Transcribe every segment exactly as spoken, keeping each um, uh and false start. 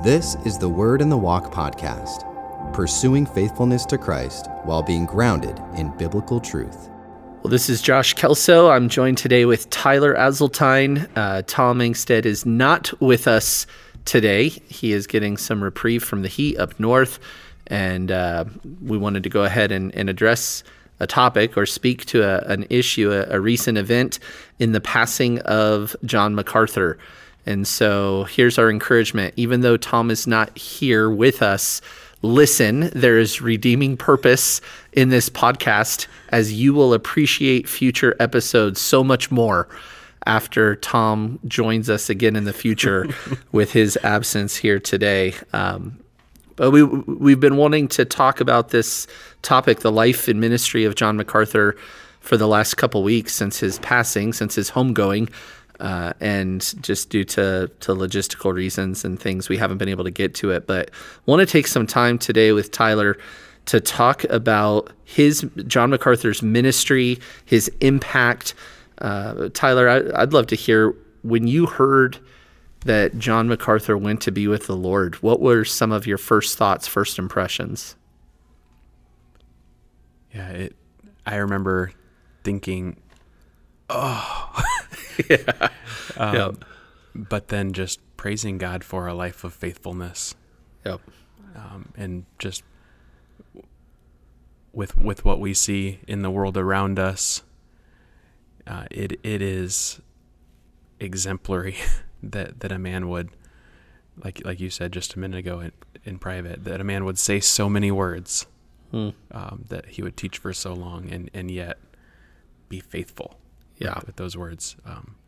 This is the Word in the Walk podcast, pursuing faithfulness to Christ while being grounded in biblical truth. Well, this is Josh Kelso. I'm joined today with Tyler Azeltine. Uh, Tom Engstead is not with us today. He is getting some reprieve from the heat up north, and uh, we wanted to go ahead and, and address a topic or speak to a, an issue, a, a recent event in the passing of John MacArthur. And so here's our encouragement. Even though Tom is not here with us, listen, there is redeeming purpose in this podcast, as you will appreciate future episodes so much more after Tom joins us again in the future with his absence here today. Um, but we, we've been wanting to talk about this topic, the life and ministry of John MacArthur, for the last couple weeks since his passing, since his homegoing. Uh, and just due to, to logistical reasons and things, we haven't been able to get to it. But want to take some time today with Tyler to talk about his John MacArthur's ministry, his impact. Uh, Tyler, I, I'd love to hear, when you heard that John MacArthur went to be with the Lord, what were some of your first thoughts, first impressions? Yeah, it, I remember thinking, oh, yeah. Um, yep. But then just praising God for a life of faithfulness. Yep. Um, and just with with what we see in the world around us, uh, it it is exemplary that, that a man would, like like you said just a minute ago in, in private, that a man would say so many words, hmm. um, that he would teach for so long, and, and yet be faithful. Yeah, with, with those words. Um,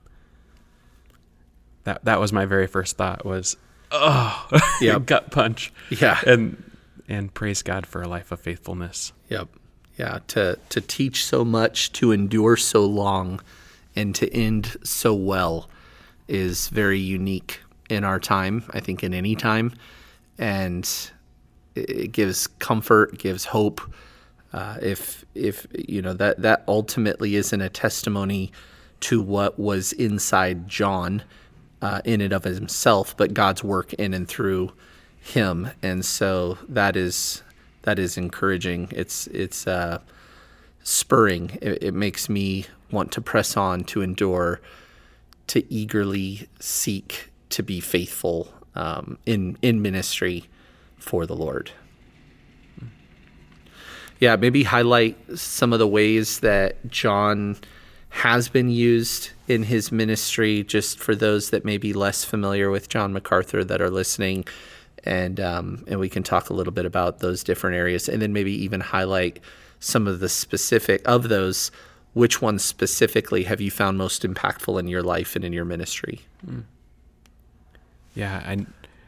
that that was my very first thought was, oh, yeah, gut punch. Yeah, and and praise God for a life of faithfulness. Yep. Yeah, to to teach so much, to endure so long, and to end so well is very unique in our time. I think in any time, and it gives comfort, gives hope. Uh, if if you know that that ultimately isn't a testimony to what was inside John uh, in and of himself, but God's work in and through him, and so that is that is encouraging. It's it's uh, spurring. It, it makes me want to press on, to endure, to eagerly seek to be faithful um, in in ministry for the Lord. Yeah, maybe highlight some of the ways that John has been used in his ministry, just for those that may be less familiar with John MacArthur that are listening, and um, and we can talk a little bit about those different areas, and then maybe even highlight some of the specific of those. Which ones specifically have you found most impactful in your life and in your ministry? Mm. Yeah, I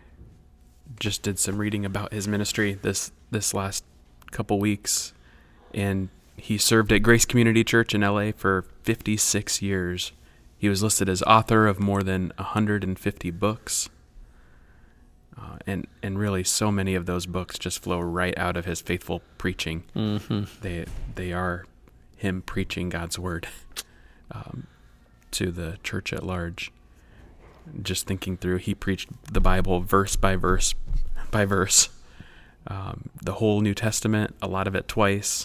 just did some reading about his ministry this this last couple weeks, and he served at Grace Community Church in L A for fifty-six years. He was listed as author of more than one hundred fifty books, uh, and and really so many of those books just flow right out of his faithful preaching. Mm-hmm. They they are him preaching God's word um, to the church at large. Just thinking through, he preached the Bible verse by verse by verse. Um, the whole New Testament, a lot of it twice,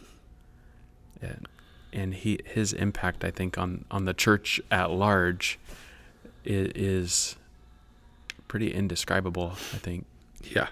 and, and he his impact, I think, on, on the church at large is, is pretty indescribable, I think. Yeah.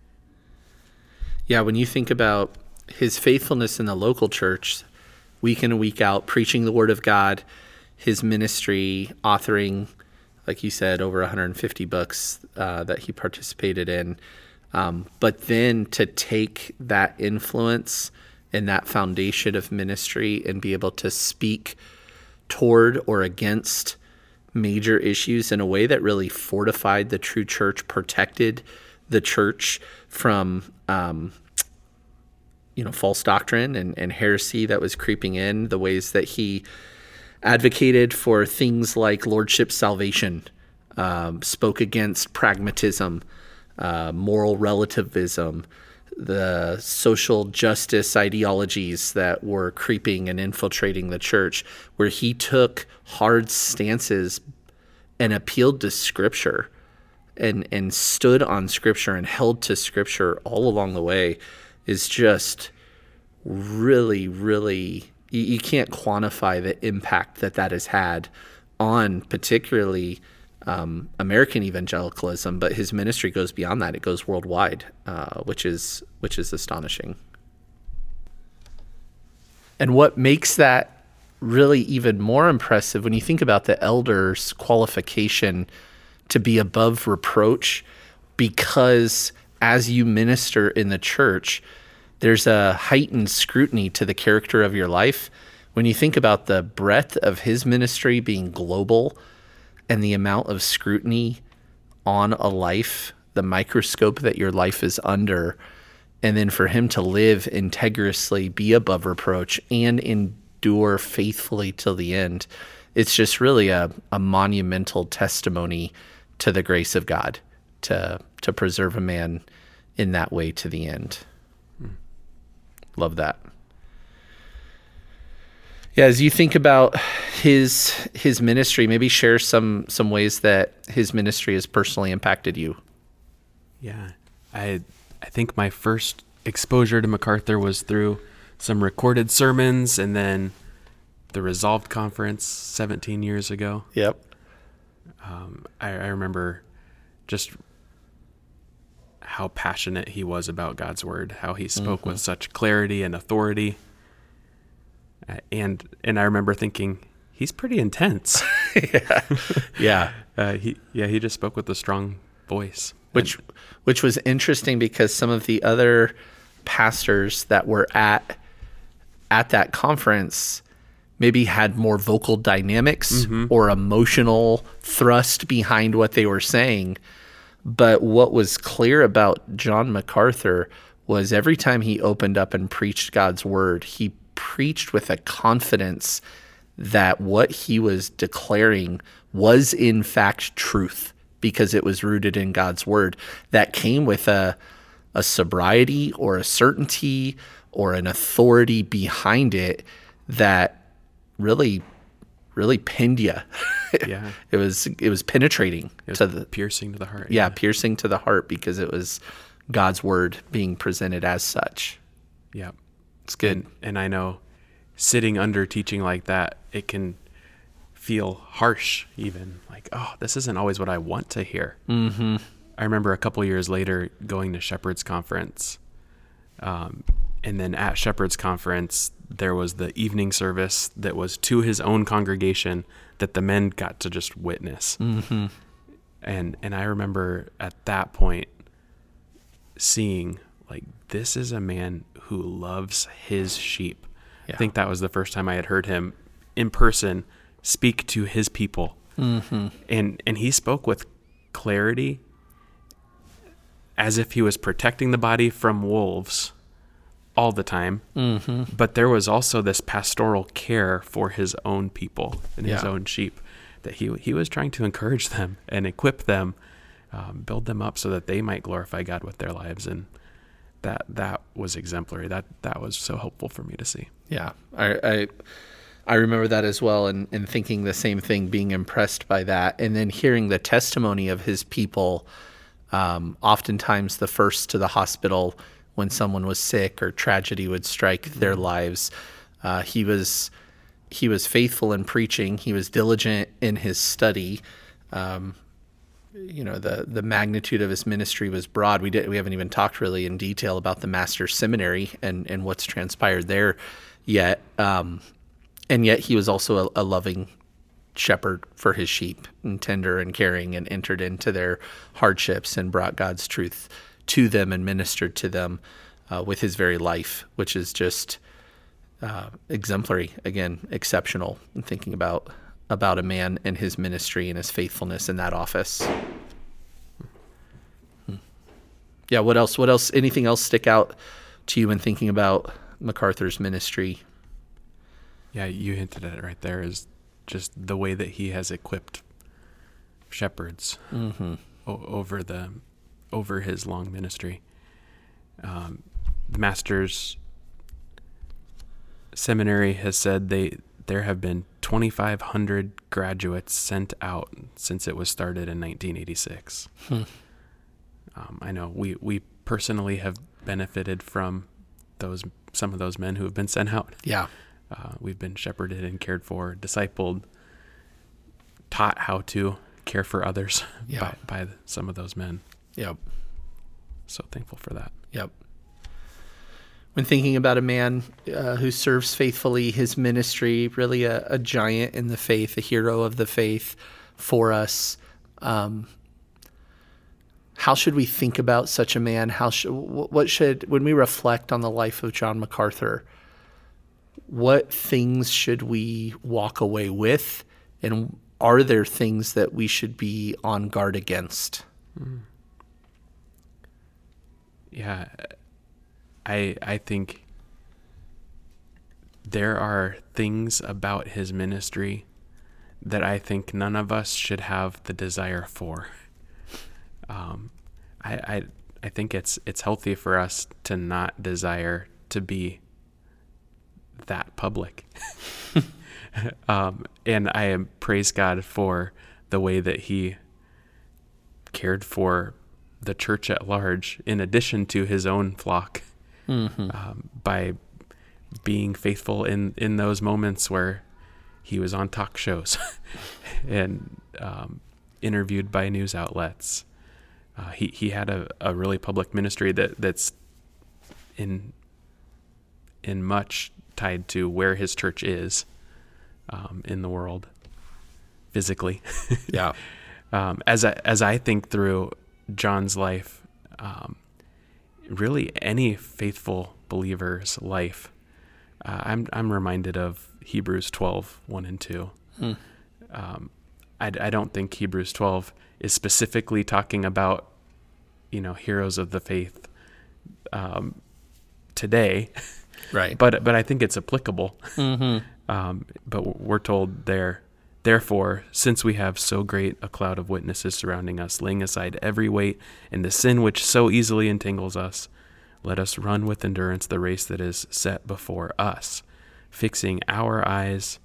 Yeah, when you think about his faithfulness in the local church, week in and week out, preaching the Word of God, his ministry, authoring, like you said, over one hundred fifty books uh, that he participated in. Um, but then to take that influence and that foundation of ministry and be able to speak toward or against major issues in a way that really fortified the true church, protected the church from, um, you know, false doctrine and, and heresy that was creeping in, the ways that he advocated for things like lordship salvation, um, spoke against pragmatism, Uh, moral relativism, the social justice ideologies that were creeping and infiltrating the church, where he took hard stances and appealed to Scripture and and stood on Scripture and held to Scripture all along the way is just really, really, you, you can't quantify the impact that that has had on particularly um, American evangelicalism, but his ministry goes beyond that. It goes worldwide, uh, which is which is astonishing. And what makes that really even more impressive when you think about the elders' qualification to be above reproach, because as you minister in the church, there's a heightened scrutiny to the character of your life. When you think about the breadth of his ministry being global and the amount of scrutiny on a life, the microscope that your life is under, and then for him to live integrously, be above reproach, and endure faithfully till the end, it's just really a, a monumental testimony to the grace of God to to preserve a man in that way to the end. Hmm. Love that. Yeah, as you think about his his ministry, maybe share some some ways that his ministry has personally impacted you. Yeah, I I think my first exposure to MacArthur was through some recorded sermons, and then the Resolved Conference seventeen years ago. Yep. Um, I, I remember just how passionate he was about God's word, how he spoke mm-hmm. with such clarity and authority. Uh, and and I remember thinking, he's pretty intense. yeah. Yeah. Uh, he yeah, he just spoke with a strong voice. Which and, which was interesting because some of the other pastors that were at at that conference maybe had more vocal dynamics mm-hmm. or emotional thrust behind what they were saying. But what was clear about John MacArthur was every time he opened up and preached God's word, he preached with a confidence that what he was declaring was in fact truth, because it was rooted in God's word. That came with a a sobriety or a certainty or an authority behind it that really, really pinned you. Yeah, it was it was penetrating it was to the piercing to the heart. Yeah, yeah, piercing to the heart because it was God's word being presented as such. Yeah, it's good. And, and I know, sitting under teaching like that, it can feel harsh, even like, oh, this isn't always what I want to hear. Mm-hmm. I remember a couple years later going to Shepherd's Conference, um, and then at Shepherd's Conference, there was the evening service that was to his own congregation that the men got to just witness. Mm-hmm. And and I remember at that point seeing, like, this is a man who loves his sheep. Yeah. I think that was the first time I had heard him in person speak to his people. Mm-hmm. And and he spoke with clarity, as if he was protecting the body from wolves all the time. Mm-hmm. But there was also this pastoral care for his own people and his yeah. own sheep, that he he was trying to encourage them and equip them, um, build them up so that they might glorify God with their lives. And that that was exemplary. That that was so helpful for me to see. Yeah, I I, I remember that as well, and, and thinking the same thing, being impressed by that, and then hearing the testimony of his people. Um, oftentimes the first to the hospital when someone was sick or tragedy would strike their lives. Uh, he was he was faithful in preaching. He was diligent in his study. Um, you know, the the magnitude of his ministry was broad. We did we haven't even talked really in detail about the Master's Seminary and, and what's transpired there yet. Um, and yet he was also a, a loving shepherd for his sheep, and tender and caring, and entered into their hardships and brought God's truth to them and ministered to them uh, with his very life, which is just uh, exemplary, again, exceptional in thinking about about a man and his ministry and his faithfulness in that office. Hmm. Yeah, what else? What else? Anything else stick out to you when thinking about MacArthur's ministry? Yeah, you hinted at it right there, is just the way that he has equipped shepherds mm-hmm. o- over the over his long ministry. Um, the Master's Seminary has said they there have been twenty-five hundred graduates sent out since it was started in nineteen eighty-six. Hmm. Um, I know we, we personally have benefited from those some of those men who have been sent out. Yeah. Uh, we've been shepherded and cared for, discipled, taught how to care for others yeah. by, by some of those men. Yep. So thankful for that. Yep. When thinking about a man uh, who serves faithfully his ministry, really a, a giant in the faith, a hero of the faith for us, um, how should we think about such a man? How should, what should, when we reflect on the life of John MacArthur, what things should we walk away with? And are there things that we should be on guard against? Mm. Yeah, I I think there are things about his ministry that I think none of us should have the desire for. Um, I, I I think it's it's healthy for us to not desire to be that public. um, and I am praise God for the way that he cared for the church at large, in addition to his own flock, mm-hmm. um, by being faithful in, in those moments where he was on talk shows and um, interviewed by news outlets. Uh, he, he had a, a really public ministry that, that's in in much tied to where his church is um, in the world physically. Yeah. Um, as I as I think through John's life, um, really any faithful believer's life, uh, I'm I'm reminded of Hebrews twelve, one and two. Hmm. Um, I, I don't think Hebrews twelve is specifically talking about, you know, heroes of the faith um, today, right? But but I think it's applicable. Mm-hmm. Um, but we're told there, therefore, since we have so great a cloud of witnesses surrounding us, laying aside every weight and the sin which so easily entangles us, let us run with endurance the race that is set before us, fixing our eyes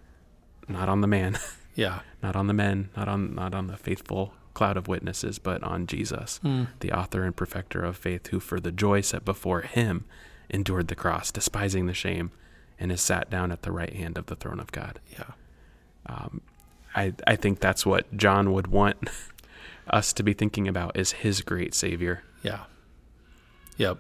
not on the man, yeah, not on the men, not on not on the faithful cloud of witnesses, but on Jesus, mm. the author and perfecter of faith, who for the joy set before him endured the cross, despising the shame, and is sat down at the right hand of the throne of God. Yeah. Um, I I think that's what John would want us to be thinking about, is his great Savior. Yeah. Yep.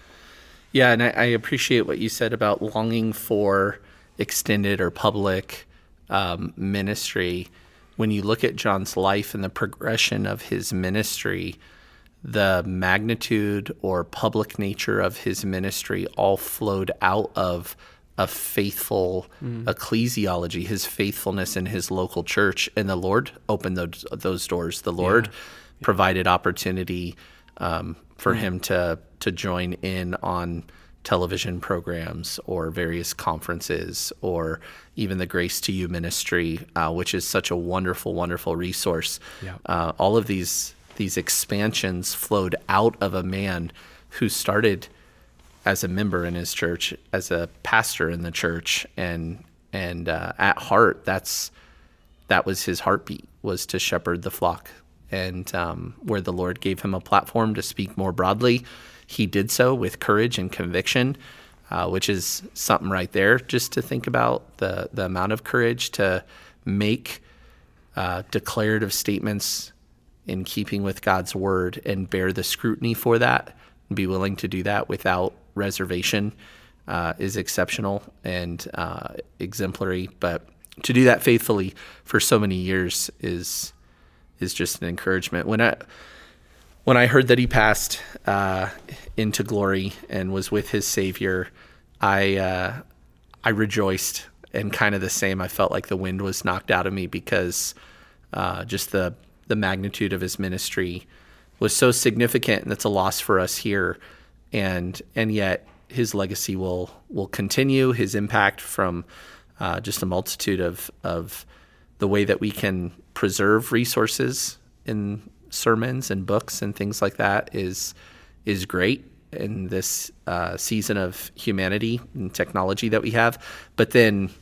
Yeah, and I, I appreciate what you said about longing for extended or public um, ministry. When you look at John's life and the progression of his ministry, the magnitude or public nature of his ministry all flowed out of a faithful mm. ecclesiology, his faithfulness in his local church. And the Lord opened those, those doors. The Lord yeah. provided opportunity um, for mm. him to to join in on television programs or various conferences, or even the Grace to You ministry, uh, which is such a wonderful, wonderful resource. Yeah. Uh, all of these these expansions flowed out of a man who started as a member in his church, as a pastor in the church, and and uh, at heart, that's that was his heartbeat, was to shepherd the flock. And um, where the Lord gave him a platform to speak more broadly, he did so with courage and conviction, uh, which is something right there, just to think about the, the amount of courage to make uh, declarative statements in keeping with God's word and bear the scrutiny for that, and be willing to do that without reservation uh, is exceptional and uh, exemplary. But to do that faithfully for so many years is is just an encouragement. When I when I heard that he passed uh, into glory and was with his Savior, I uh, I rejoiced, and kind of the same. I felt like the wind was knocked out of me, because uh, just the the magnitude of his ministry was so significant, and it's a loss for us here. And and yet his legacy will will continue, his impact from uh, just a multitude of of the way that we can preserve resources in sermons and books and things like that is is great in this uh, season of humanity and technology that we have. But then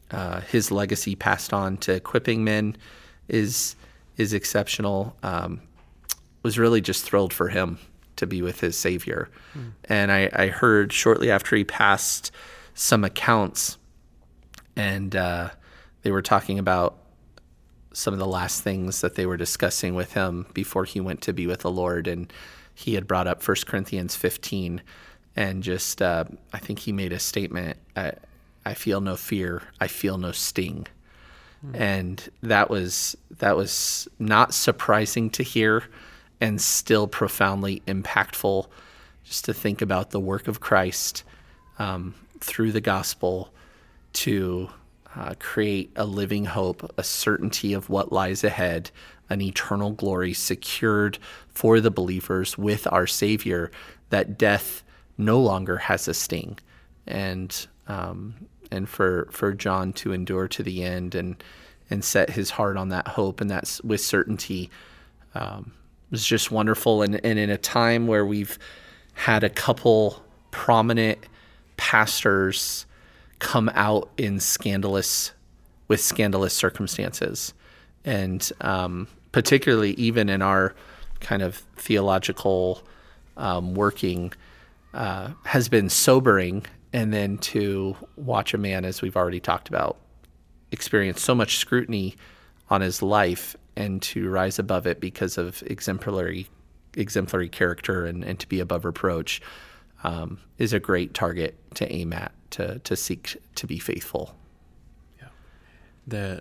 uh, his legacy passed on to equipping men is is exceptional. Um, was really just thrilled for him to be with his Savior. Mm. And I, I heard shortly after he passed some accounts, and uh, they were talking about some of the last things that they were discussing with him before he went to be with the Lord. And he had brought up First Corinthians fifteen, and just, uh, I think he made a statement, I, I feel no fear, I feel no sting. Mm. And that was that was not surprising to hear, and still profoundly impactful, just to think about the work of Christ um, through the gospel to uh, create a living hope, a certainty of what lies ahead, an eternal glory secured for the believers with our Savior, that death no longer has a sting. And um, and for for John to endure to the end and and set his heart on that hope, and that's with certainty, um, was just wonderful. And, and in a time where we've had a couple prominent pastors come out in scandalous, with scandalous circumstances. And um, particularly even in our kind of theological um, working uh, has been sobering. And then to watch a man, as we've already talked about, experience so much scrutiny on his life, and to rise above it because of exemplary exemplary character and, and to be above reproach um, is a great target to aim at, to to seek to be faithful. Yeah. The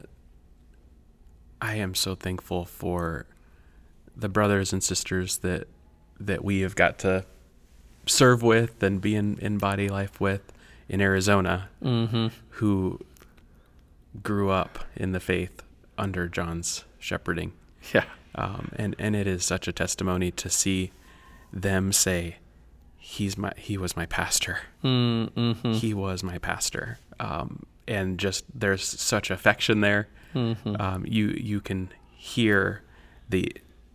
I am so thankful for the brothers and sisters that that we have got to serve with and be in, in body life with in Arizona, mm-hmm. who grew up in the faith under John's shepherding. Yeah. Um, and, and it is such a testimony to see them say, he's my, he was my pastor. Mm-hmm. He was my pastor. Um, and just, there's such affection there. Mm-hmm. Um, you, you can hear the,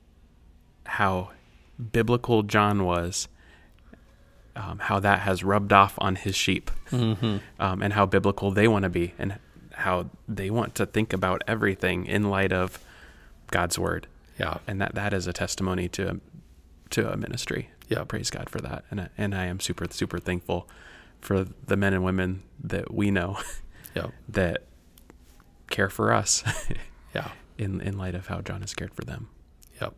how biblical John was, um, how that has rubbed off on his sheep, mm-hmm. um, and how biblical they want to be, and how they want to think about everything in light of God's word. Yeah. And that, that is a testimony to, to a ministry. Yeah. Praise God for that. And, and I am super, super thankful for the men and women that we know yeah. that care for us. yeah. In, in light of how John has cared for them. Yep.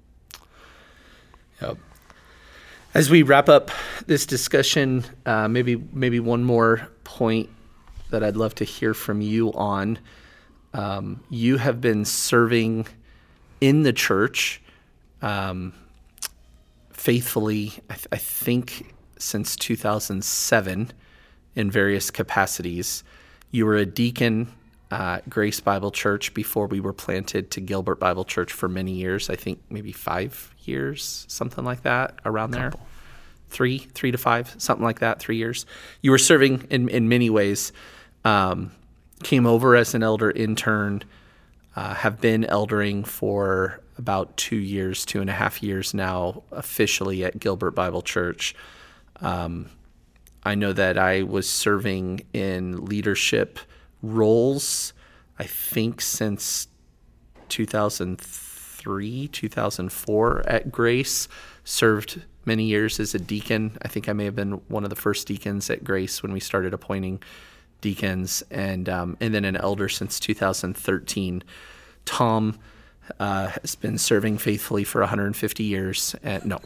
Yep. As we wrap up this discussion, uh, maybe, maybe one more point that I'd love to hear from you on. Um, you have been serving in the church um, faithfully, I, th- I think, since two thousand seven in various capacities. You were a deacon at Grace Bible Church before we were planted to Gilbert Bible Church for many years. I think maybe five years, something like that, around there. Three, three to five, something like that, three years. You were serving in, in many ways. Um, came over as an elder intern, uh, have been eldering for about two years, two and a half years now, officially at Gilbert Bible Church. Um, I know that I was serving in leadership roles, I think since two thousand three, two thousand four at Grace, served many years as a deacon. I think I may have been one of the first deacons at Grace when we started appointing deacons, and um, and then an elder since two thousand thirteen. Tom uh, has been serving faithfully for one hundred fifty years. And no,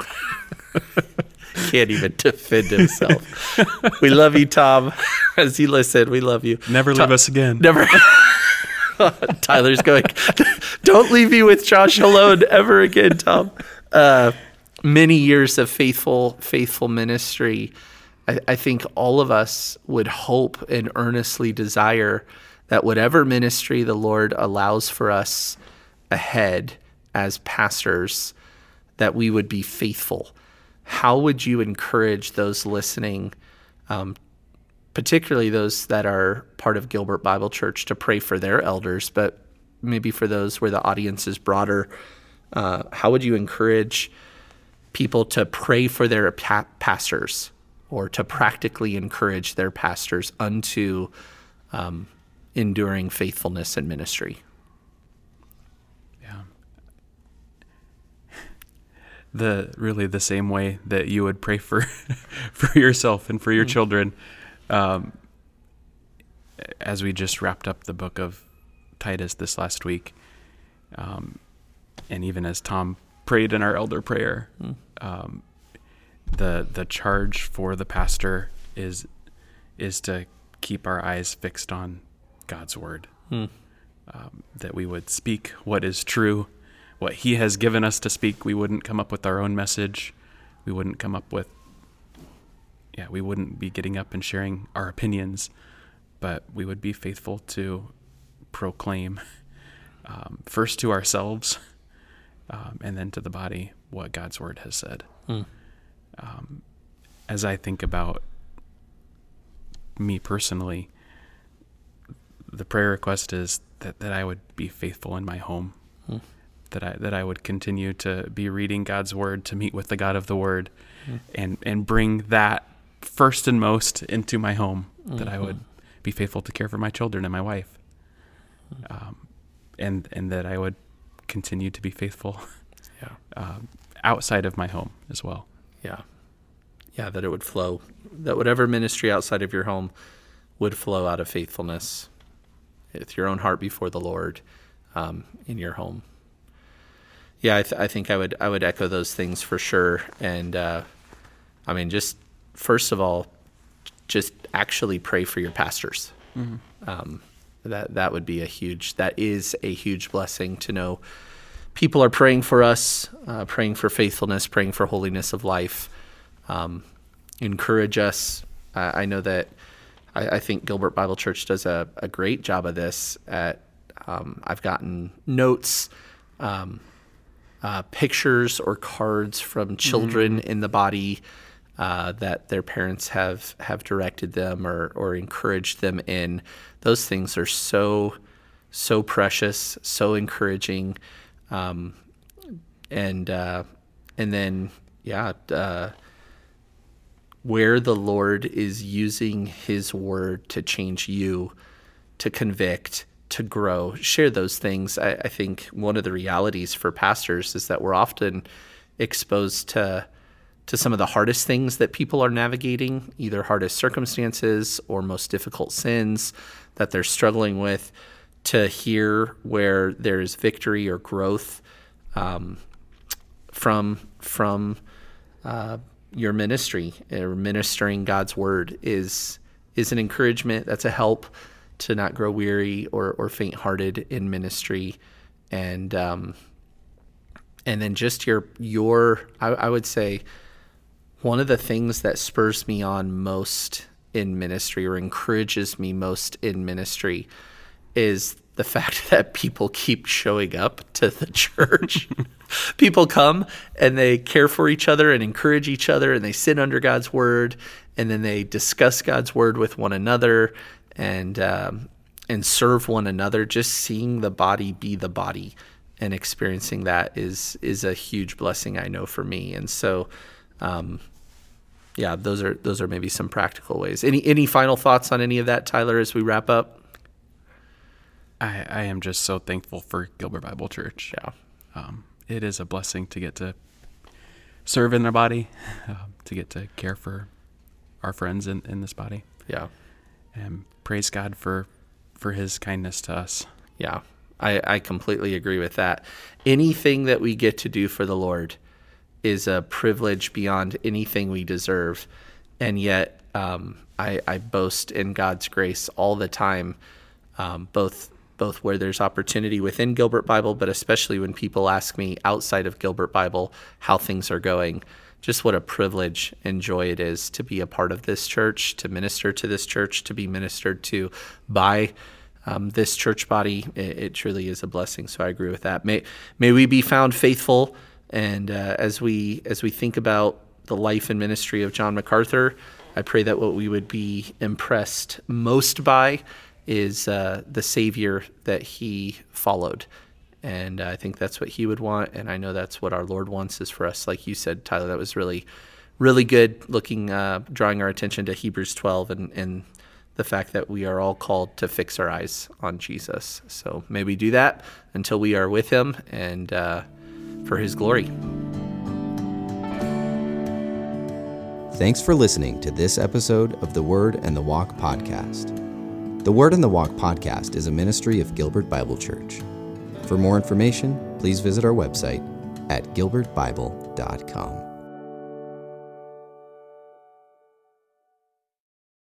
can't even defend himself. We love you, Tom. As you listen, we love you. Never Tom, leave us again. Never. Tyler's going, don't leave me with Josh alone ever again, Tom. Uh, many years of faithful, faithful ministry. I, I think all of us would hope and earnestly desire that whatever ministry the Lord allows for us ahead as pastors, that we would be faithful. How would you encourage those listening, um, particularly those that are part of Gilbert Bible Church, to pray for their elders, but maybe for those where the audience is broader, uh, how would you encourage people to pray for their pa- pastors, or to practically encourage their pastors unto um, enduring faithfulness in ministry. Yeah. The really the same way that you would pray for for yourself and for your mm-hmm. children. Um, as we just wrapped up the book of Titus this last week, um, and even as Tom prayed in our elder prayer, mm. um, the the charge for the pastor is is to keep our eyes fixed on God's word, mm. um, that we would speak what is true, what He has given us to speak. We wouldn't come up with our own message. We wouldn't come up with, yeah, we wouldn't be getting up and sharing our opinions, but we would be faithful to proclaim um, first to ourselves um, and then to the body what God's word has said. Mm. Um, as I think about me personally, the prayer request is that, that I would be faithful in my home, mm. that I that I would continue to be reading God's word, to meet with the God of the word, mm. and and bring that first and most into my home, mm-hmm. that I would be faithful to care for my children and my wife, mm. um, and and that I would continue to be faithful yeah. um, outside of my home as well. Yeah. Yeah, that it would flow, that whatever ministry outside of your home would flow out of faithfulness with your own heart before the Lord um, in your home. Yeah, I, th- I think I would I would echo those things for sure. And uh, I mean, just first of all, just actually pray for your pastors. Mm-hmm. Um, that that would be a huge, that is a huge blessing to know people are praying for us, uh, praying for faithfulness, praying for holiness of life. Um, encourage us. Uh, I know that I, I think Gilbert Bible Church does a, a great job of this. At um, I've gotten notes, um, uh, pictures or cards from children mm-hmm. in the body uh, that their parents have have directed them or or encouraged them in. Those things are so so precious, so encouraging, um, and uh, and then yeah. Uh, where the Lord is using His word to change you, to convict, to grow, share those things. I, I think one of the realities for pastors is that we're often exposed to to some of the hardest things that people are navigating, either hardest circumstances or most difficult sins that they're struggling with, to hear where there's victory or growth um, from from uh your ministry or ministering God's word is is an encouragement. That's a help to not grow weary or, or faint-hearted in ministry. And um, and then just your, your I, I would say, one of the things that spurs me on most in ministry or encourages me most in ministry is the fact that people keep showing up to the church. People come and they care for each other and encourage each other, and they sit under God's word, and then they discuss God's word with one another and um, and serve one another. Just seeing the body be the body and experiencing that is is a huge blessing, I know, for me. And so, um, yeah, those are those are maybe some practical ways. Any any final thoughts on any of that, Tyler, as we wrap up? I, I am just so thankful for Gilbert Bible Church. Yeah. Um, it is a blessing to get to serve in their body, uh, to get to care for our friends in, in this body. Yeah. And praise God for, for His kindness to us. Yeah. I, I completely agree with that. Anything that we get to do for the Lord is a privilege beyond anything we deserve. And yet um, I, I boast in God's grace all the time, um, both both where there's opportunity within Gilbert Bible, but especially when people ask me outside of Gilbert Bible how things are going. Just what a privilege and joy it is to be a part of this church, to minister to this church, to be ministered to by um, this church body. It, it truly is a blessing. So I agree with that. May may we be found faithful, and uh, as we as we think about the life and ministry of John MacArthur, I pray that what we would be impressed most by is uh, the Savior that he followed. And I think that's what he would want, and I know that's what our Lord wants, is for us. Like you said, Tyler, that was really, really good, looking, uh, drawing our attention to Hebrews twelve and, and the fact that we are all called to fix our eyes on Jesus. So may we do that until we are with him and uh, for his glory. Thanks for listening to this episode of the Word and the Walk podcast. The Word and the Walk podcast is a ministry of Gilbert Bible Church. For more information, please visit our website at gilbert bible dot com.